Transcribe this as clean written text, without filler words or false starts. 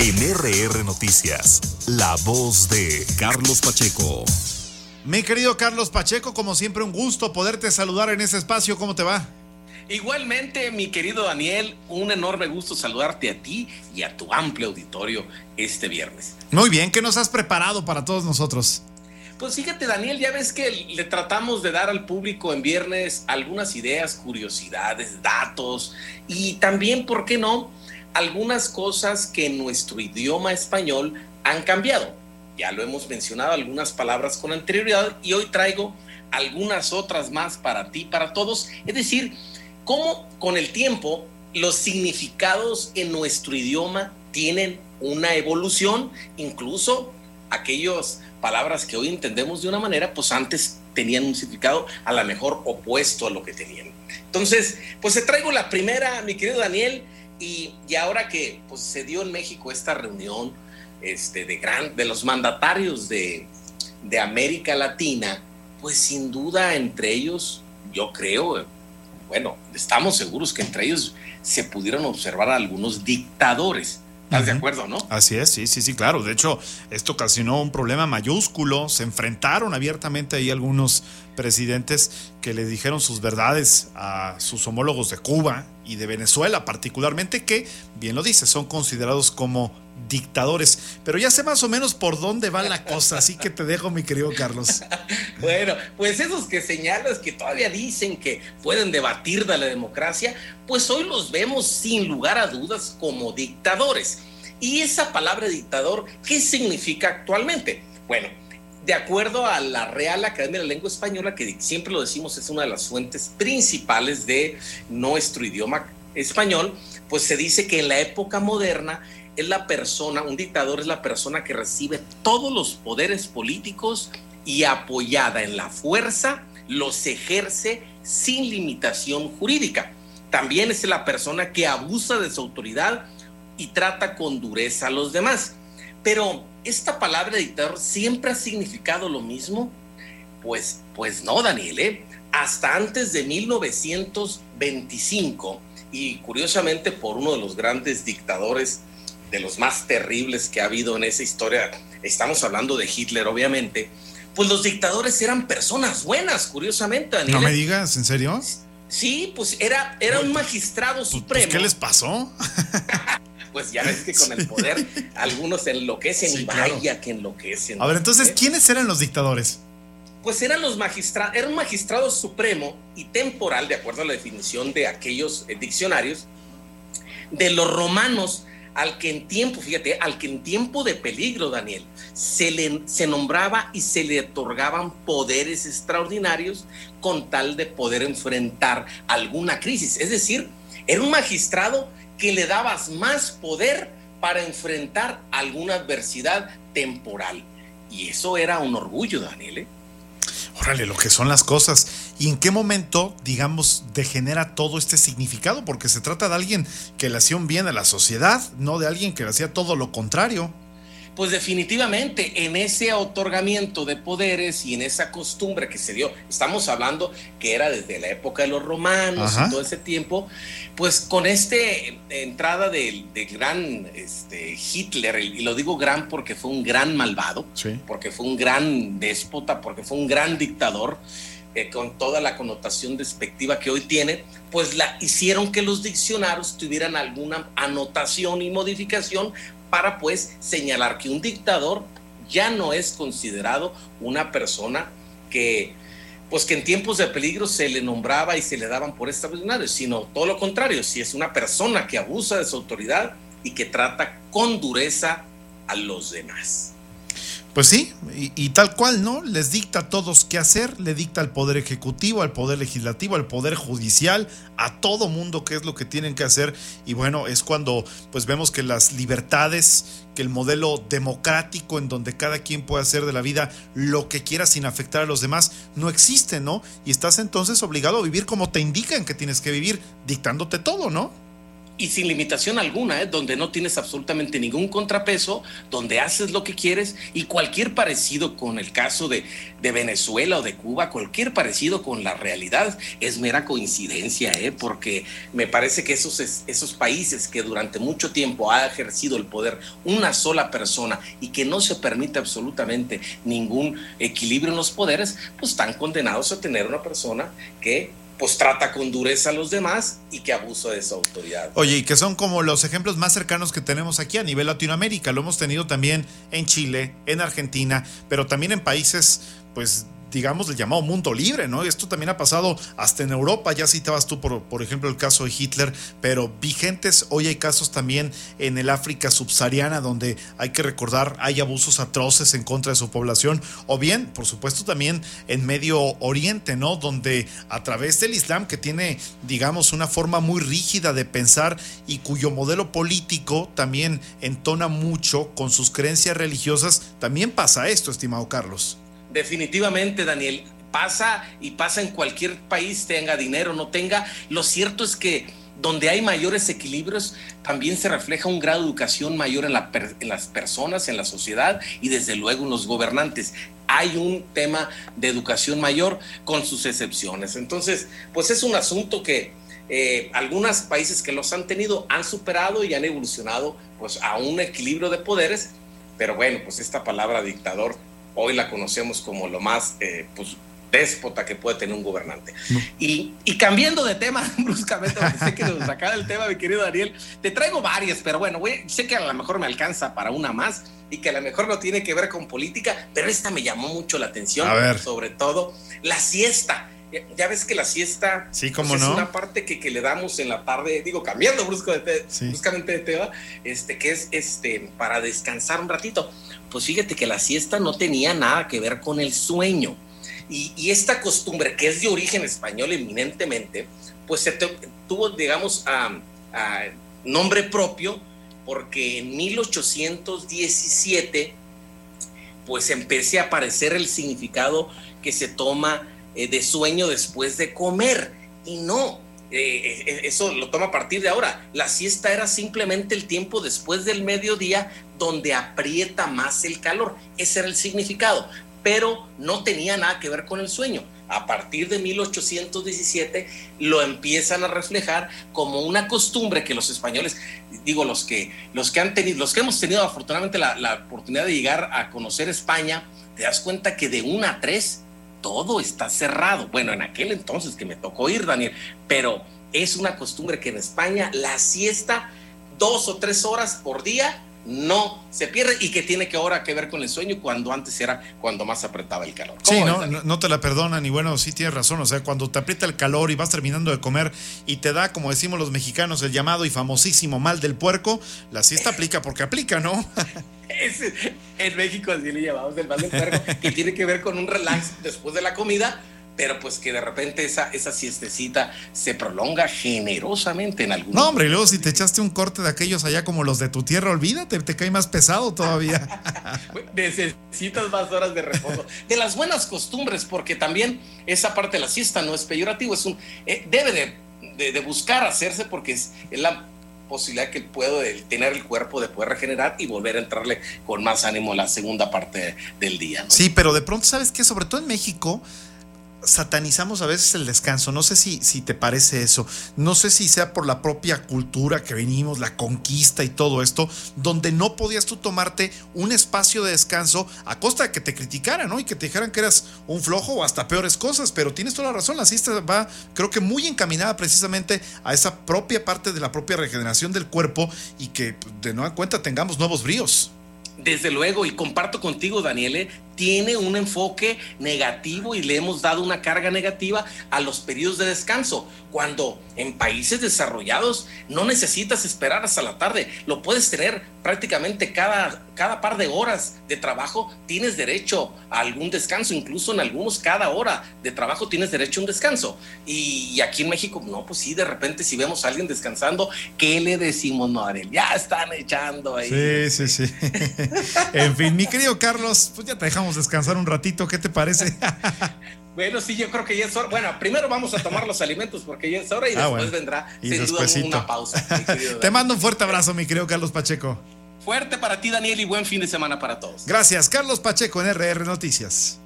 En RR Noticias, la voz de Carlos Pacheco. Mi querido Carlos Pacheco, como siempre un gusto poderte saludar en ese espacio. ¿Cómo te va? Igualmente, mi querido Daniel, un enorme gusto saludarte a ti y a tu amplio auditorio este viernes. Muy bien, ¿qué nos has preparado para todos nosotros? Pues fíjate, Daniel, ya ves que le tratamos de dar al público en viernes algunas ideas, curiosidades, datos y también, ¿por qué no?, algunas cosas que en nuestro idioma español han cambiado. Ya lo hemos mencionado, algunas palabras con anterioridad, y hoy traigo algunas otras más para ti, para todos. Es decir, cómo con el tiempo los significados en nuestro idioma tienen una evolución, incluso aquellas palabras que hoy entendemos de una manera, pues antes tenían un significado a lo mejor opuesto a lo que tenían. Entonces, pues te traigo la primera, mi querido Daniel, y ahora que pues, se dio en México esta reunión de los mandatarios de América Latina, pues sin duda entre ellos, yo creo, bueno, estamos seguros que entre ellos se pudieron observar a algunos dictadores. ¿Estás de acuerdo, no? Así es, sí, claro. De hecho, esto ocasionó un problema mayúsculo. Se enfrentaron abiertamente ahí algunos presidentes que le dijeron sus verdades a sus homólogos de Cuba y de Venezuela, particularmente, que, bien lo dice, son considerados como dictadores. Pero ya sé más o menos por dónde va la cosa, así que te dejo, mi querido Carlos. Bueno, pues esos que señalas que todavía dicen que pueden debatir de la democracia, pues hoy los vemos sin lugar a dudas como dictadores. Y esa palabra dictador, ¿qué significa actualmente? Bueno, de acuerdo a la Real Academia de la Lengua Española, que siempre lo decimos es una de las fuentes principales de nuestro idioma español, pues se dice que en la época moderna es la persona, un dictador es la persona que recibe todos los poderes políticos y apoyada en la fuerza los ejerce sin limitación jurídica. También es la persona que abusa de su autoridad y trata con dureza a los demás. Pero ¿esta palabra dictador siempre ha significado lo mismo? Pues no, Daniel, hasta antes de 1925, y curiosamente por uno de los grandes dictadores, de los más terribles que ha habido en esa historia, estamos hablando de Hitler, obviamente, pues los dictadores eran personas buenas, curiosamente, Daniel. No me digas, ¿en serio? Sí, pues era un magistrado supremo. ¿Qué les pasó? Pues ya ves que con el poder algunos enloquecen, sí, y vaya, claro, que enloquecen. A ver, entonces, ¿quiénes eran los dictadores? Pues eran los magistrados, era un magistrado supremo y temporal, de acuerdo a la definición de aquellos diccionarios, de los romanos, al que en tiempo de peligro, Daniel, se nombraba y se le otorgaban poderes extraordinarios con tal de poder enfrentar alguna crisis. Es decir, era un magistrado que le dabas más poder para enfrentar alguna adversidad temporal. Y eso era un orgullo, Daniel. Órale, lo que son las cosas. ¿Y en qué momento, digamos, degenera todo este significado? Porque se trata de alguien que le hacía un bien a la sociedad, no de alguien que le hacía todo lo contrario. Pues definitivamente en ese otorgamiento de poderes y en esa costumbre que se dio, estamos hablando que era desde la época de los romanos. Ajá. Y todo ese tiempo, pues con entrada del gran Hitler, y lo digo gran porque fue un gran malvado, sí, porque fue un gran déspota, porque fue un gran dictador, con toda la connotación despectiva que hoy tiene, pues hicieron que los diccionarios tuvieran alguna anotación y modificación para pues señalar que un dictador ya no es considerado una persona que en tiempos de peligro se le nombraba y se le daban por extraordinarios, sino todo lo contrario, si es una persona que abusa de su autoridad y que trata con dureza a los demás. Pues sí, y tal cual, ¿no? Les dicta a todos qué hacer, le dicta al Poder Ejecutivo, al Poder Legislativo, al Poder Judicial, a todo mundo qué es lo que tienen que hacer. Y bueno, es cuando pues vemos que las libertades, que el modelo democrático en donde cada quien puede hacer de la vida lo que quiera sin afectar a los demás, no existe, ¿no? Y estás entonces obligado a vivir como te indican que tienes que vivir, dictándote todo, ¿no? y sin limitación alguna, donde no tienes absolutamente ningún contrapeso, donde haces lo que quieres, y cualquier parecido con el caso de Venezuela o de Cuba, cualquier parecido con la realidad es mera coincidencia, porque me parece que esos países que durante mucho tiempo ha ejercido el poder una sola persona y que no se permite absolutamente ningún equilibrio en los poderes, pues están condenados a tener una persona que pues trata con dureza a los demás y que abusa de esa autoridad. Oye, y que son como los ejemplos más cercanos que tenemos aquí a nivel Latinoamérica. Lo hemos tenido también en Chile, en Argentina, pero también en países, pues, digamos, el llamado mundo libre, ¿no? Esto también ha pasado hasta en Europa. Ya citabas tú, por ejemplo, el caso de Hitler, pero vigentes, hoy hay casos también en el África subsahariana, donde hay que recordar, hay abusos atroces en contra de su población, o bien, por supuesto, también en Medio Oriente, ¿no? Donde a través del Islam, que tiene, digamos, una forma muy rígida de pensar y cuyo modelo político también entona mucho con sus creencias religiosas, también pasa esto, estimado Carlos. Definitivamente, Daniel, pasa en cualquier país, tenga dinero, no tenga. Lo cierto es que donde hay mayores equilibrios, también se refleja un grado de educación mayor en las personas, en la sociedad y desde luego en los gobernantes. Hay un tema de educación mayor con sus excepciones. Entonces, pues es un asunto que algunos países que los han tenido han superado y han evolucionado pues a un equilibrio de poderes, pero bueno, pues esta palabra dictador hoy la conocemos como lo más pues, déspota que puede tener un gobernante. No. Y cambiando de tema bruscamente, porque sé que nos saca del tema, mi querido Daniel, te traigo varias, pero bueno, sé que a lo mejor me alcanza para una más y que a lo mejor no tiene que ver con política, pero esta me llamó mucho la atención, sobre todo la siesta. Ya ves que la siesta sí, ¿cómo pues, no? Es una parte que le damos en la tarde, digo, cambiando bruscamente de tema, que es para descansar un ratito. Pues fíjate que la siesta no tenía nada que ver con el sueño. Y esta costumbre, que es de origen español eminentemente, pues tuvo, digamos, nombre propio, porque en 1817, pues empecé a aparecer el significado que se toma de sueño después de comer. Y no, eso lo toma a partir de ahora. La siesta era simplemente el tiempo después del mediodía donde aprieta más el calor. Ese era el significado, pero no tenía nada que ver con el sueño. A partir de 1817 lo empiezan a reflejar como una costumbre que los españoles, digo, los que hemos tenido afortunadamente la oportunidad de llegar a conocer España, te das cuenta que de 1 a 3 todo está cerrado. Bueno, en aquel entonces que me tocó ir, Daniel, pero es una costumbre que en España la siesta 2 o 3 horas por día no se pierde y que tiene que ahora que ver con el sueño, cuando antes era cuando más apretaba el calor. Sí, no te la perdonan, y bueno, sí tienes razón, o sea, cuando te aprieta el calor y vas terminando de comer y te da, como decimos los mexicanos, el llamado y famosísimo mal del puerco, la siesta aplica porque aplica, ¿no? En México así le llamamos el mal del puerco, que tiene que ver con un relax después de la comida, pero pues que de repente esa siestecita se prolonga generosamente en algún No, hombre, y luego si te echaste un corte de aquellos allá como los de tu tierra, olvídate, te cae más pesado todavía. Necesitas más horas de reposo. De las buenas costumbres, porque también esa parte de la siesta no es peyorativo, debe de buscar hacerse, porque es la posibilidad que puede tener el cuerpo de poder regenerar y volver a entrarle con más ánimo la segunda parte del día, ¿no? Sí, pero de pronto, ¿sabes qué? Sobre todo en México satanizamos a veces el descanso. No sé si te parece eso. No sé si sea por la propia cultura que venimos, la conquista y todo esto, donde no podías tú tomarte un espacio de descanso a costa de que te criticaran, ¿no? Y que te dijeran que eras un flojo o hasta peores cosas. Pero tienes toda la razón, la siesta va, creo que muy encaminada precisamente a esa propia parte de la propia regeneración del cuerpo y que de nueva cuenta tengamos nuevos bríos. Desde luego, y comparto contigo, Daniel, tiene un enfoque negativo y le hemos dado una carga negativa a los periodos de descanso, cuando en países desarrollados no necesitas esperar hasta la tarde, lo puedes tener prácticamente cada par de horas de trabajo, tienes derecho a algún descanso, incluso en algunos cada hora de trabajo tienes derecho a un descanso. Y aquí en México, no, pues sí, de repente si vemos a alguien descansando, ¿qué le decimos? No, Ariel, ya están echando ahí. Sí. En fin, mi querido Carlos, pues ya te dejamos podamos descansar un ratito, ¿qué te parece? Bueno, sí, yo creo que ya es hora. Bueno, primero vamos a tomar los alimentos porque ya es hora y después vendrá sin duda una pausa. Te mando un fuerte abrazo, mi querido Carlos Pacheco. Fuerte para ti, Daniel, y buen fin de semana para todos. Gracias, Carlos Pacheco en RR Noticias.